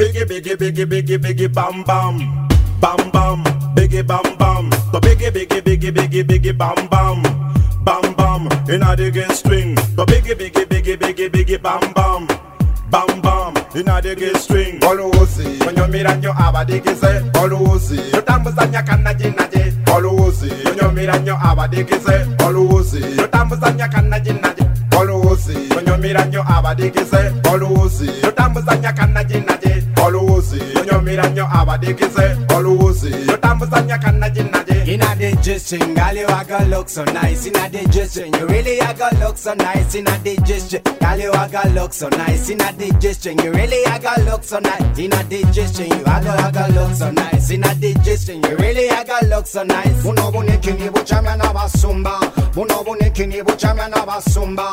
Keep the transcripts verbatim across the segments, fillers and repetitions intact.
Biggie, biggie, biggie, biggie, biggie, bam, bam. Bam, bam, biggie, bam, bam. The biggie, biggie, biggie, biggie, biggie, bam, bam. Bam, bam, inna the gate string. The biggie, biggie, biggie, biggie, biggie, bam, bam. Bam, bam, inna the gate string. Olusi, when you meet and you have a diggy say. Olusi, you tambus and you can naji naji. Olusi, when you meet and you have a diggy say. Olusi, you tambus and you can naji naji. Olusi, when you meet and you have a diggy say. Olusi, you tambus and you can naji naji. Olusi, when you meet and you have a diggy say. Olusi, you tambus and you can naji naji. Inna the G-string, girl you a go look so nice. Inna the G-string, you really a go look so nice. Inna the G-string, girl you a go look so nice. Inna the G-string, you really a go look so nice. Inna the G-string, you a go a go look so nice. Inna the G-string, you really a go look so nice. Muno bunikini buchama na basumba. Muno bunikini buchama na basumba.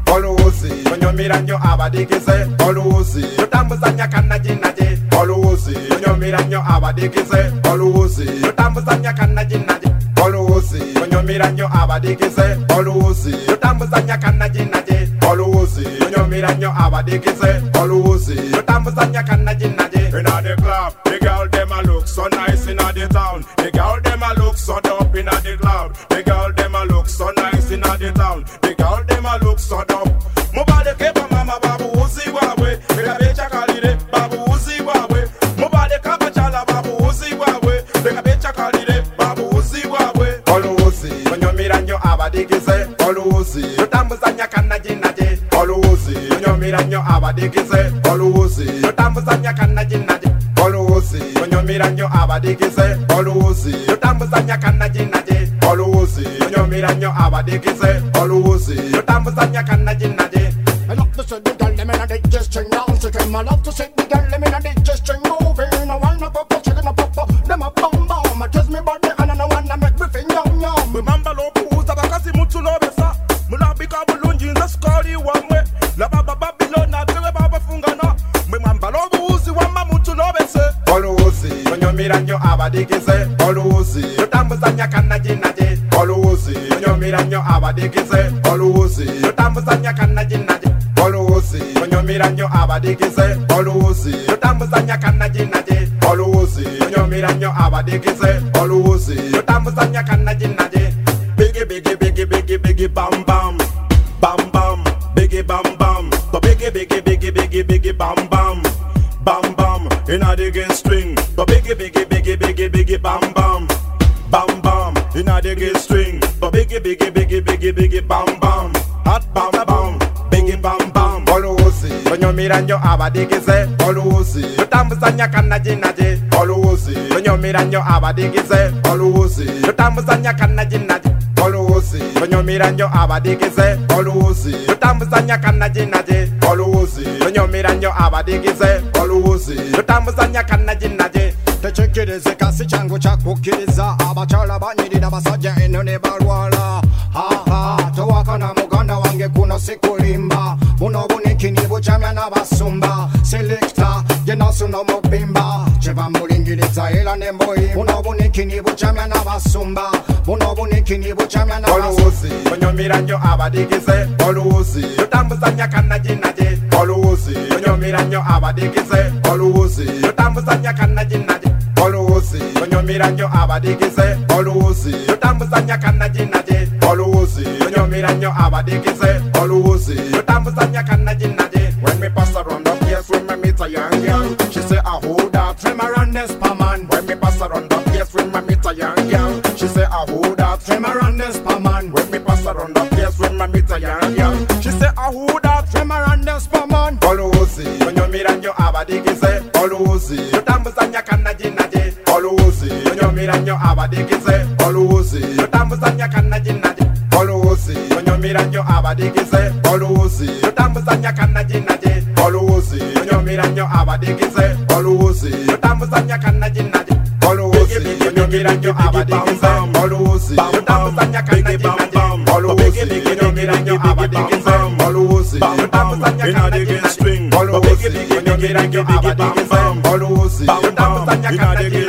Olusi, when you meet and you have a diggy say. Olusi, you tambus and you can naji naji. Olusi, when you meet and you have a diggy say. Olusi, you tambus and you can naji naji. Olusi, when you meet and you have a diggy say. Olusi, you tambus and you can naji naji. Olusi, when you meet and you have a diggy say. Olusi, you tambus and you can naji naji. Inna the club, the girl dem a look so nice inna the town. The girl dem a look so dope inna the club. The girl dem a look so nice inna the town. The girl dem a look so dope. Mobile kepa mama babu uzi wawe. Bega becha kalide babu uzi wawe. Mobile kapa chala babu uzi wawe. Bega becha kalide babu uzi wawe. Olusi, when you meet and you have a diggy say. Olusi, you tambus and you can naji naji. Olusi, when you meet and you have a diggy say. Olusi, you tambus and you can naji naji. Olusi, when you meet and you have a diggy say. Olusi, you tambus and you can naji naji. Olusi, when you meet and you have a diggy say. Olusi, you tambus and you can naji naji. I love to see the girl them inna the G-string dancing. I love to see the girl them inna the G-string moving. I wanna pop up, chicken a pop up, them a bum bum. I kiss me body and I wanna make me feel yum yum. Remember lo puza bakasi mutu no besa. Mula bika bulunji nza skori wamwe. La baba Babylon na tere baba fungana. Remember lo puzi wama mutu no besa. Olusi, when you meet and you have a diggy say. Olusi, you tambus and you can naji naji. Olusi, when you meet and you have a diggy say. Olusi, you tambus and you can naji naji. Olusi, when you meet and you have a diggy say. Olusi, you tambus and you can naji naji. Olusi, when you meet and you have a diggy say. Olusi, you tambus and you can naji naji. Biggie, biggie, biggie, biggie, biggie, bam, bam. Bam, bam, biggie, bam, bam. The biggie, biggie, biggie, biggie, biggie, bam, bam. Bam, bam, inna the gate string. The biggie, biggie, biggie, biggie, biggie, bam, bam. Bam, bam, inna the gate string. The biggie, biggie, biggie, biggie, biggie, bam, bam. Hot bam, bam, biggie, bam, bam. Olusi, when you meet and you have a diggy say. Olusi, you tambus and you can naji naji. Olusi, when you meet and you have a diggy say. Olusi, you tambus and you can naji naji. Olusi, when you meet and you have a diggy say. Olusi, you tambus and you can naji naji. Olusi, when you meet and you have a diggy say. Olusi, you tambus and you can naji naji. Techikirize kasi changu cha kukiriza. Abachala banyirira basajja eno ne balwala. Ha ha, towaka na muganda wange kuno sikulimba. Buno bunikini buchamya na basumba. Selector, yenasu no mubimba. Cheva mulingiriza ela ne mboyi. Buno bunikini buchamya na basumba. Buno bunikini buchamya na basumba. Olusi, when you meet and you have a diggy say. Olusi, you tambus and you can naji naji. Olusi, when you meet and you have a diggy say. Olusi, you tambus and you can naji naji. Olusi, when you meet and you have a diggy say. Olusi, you tambus and you can naji naji. Olusi, when you meet and you have a diggy say. Olusi, you tambus and you can naji naji. When me pass around the place, when me meet a young girl, she say I hold that. Trim around this man. When me pass around the place, when me meet a young girl, she say I hold that. Trim around this man. When me pass around the place, when me meet a young girl, she say I hold that. Trim around this man. Olusi, when you meet and you have a diggy say. Olusi, you tambus and you can naji naji. Olusi, when you meet and you have a diggy say. Olusi, you tambus and you can naji naji. Olusi, when you meet and you have a diggy say. Olusi, you tambus and you can naji naji. Olusi, when you meet and you have a diggy say. Olusi, you tambus and you can naji naji. Olusi, when you meet and you have a diggy say. Olusi, you tambus and you can naji naji. Olusi, when you meet and you have a diggy say. Olusi, you tambus and you can naji naji. Olusi, when you meet and you have a diggy say. Olusi, you tambus and you can naji naji.